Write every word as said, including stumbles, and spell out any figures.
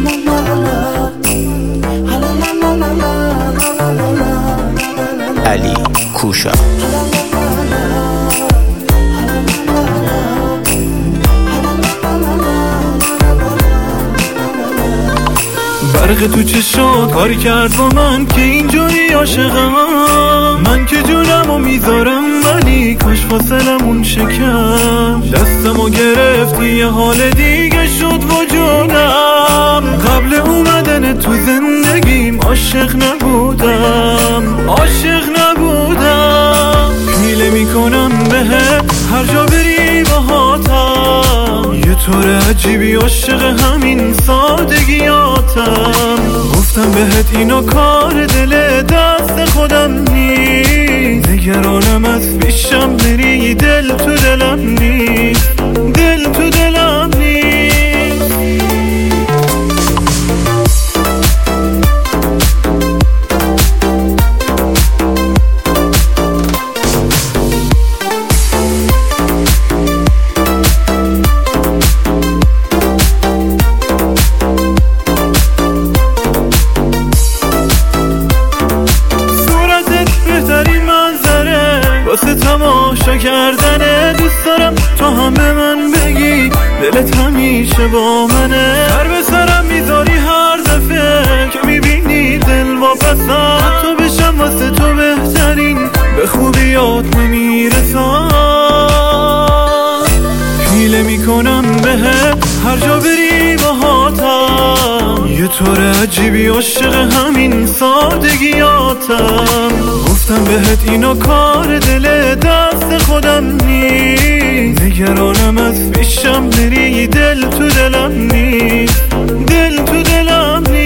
علی کوشا. برق تو چشات کار کرد با من که اینجوری عاشقم، من که جونمو میذارم ولی کاش فاصلمون شکم. دستمو گرفتی یه حال دیگه شد وجودم، قبل اومدن تو زندگیم عاشق نبودم، عاشق نبودم. حیله میکنم بهت هر جا بری باهاتم، یه طور عجیبی عاشق همین سادگیاتم. گفتم بهت اینو کار دل دست خودم نیست، نگرانم از پیشم بری دل تو دلم نیست، دل تو دلم نیست. واسه تماشا کردنه دوست دارم تو هم به من بگی دلت همیشه با منه. سر به سرم میذاری هر دفعه که میبینی دل واپسم، حتی بشم واسه تو بهترین به خوبیات نمیرسم. حیله میکنم بهت هر جا بری باهاتم، یه طور عجیبی عاشق همین سادگیاتم. گفتم بهت اینو کار دل دست خودم نیست، نگرانم از پیشم بری دل تو دلم نیست، دل تو دلم نیست.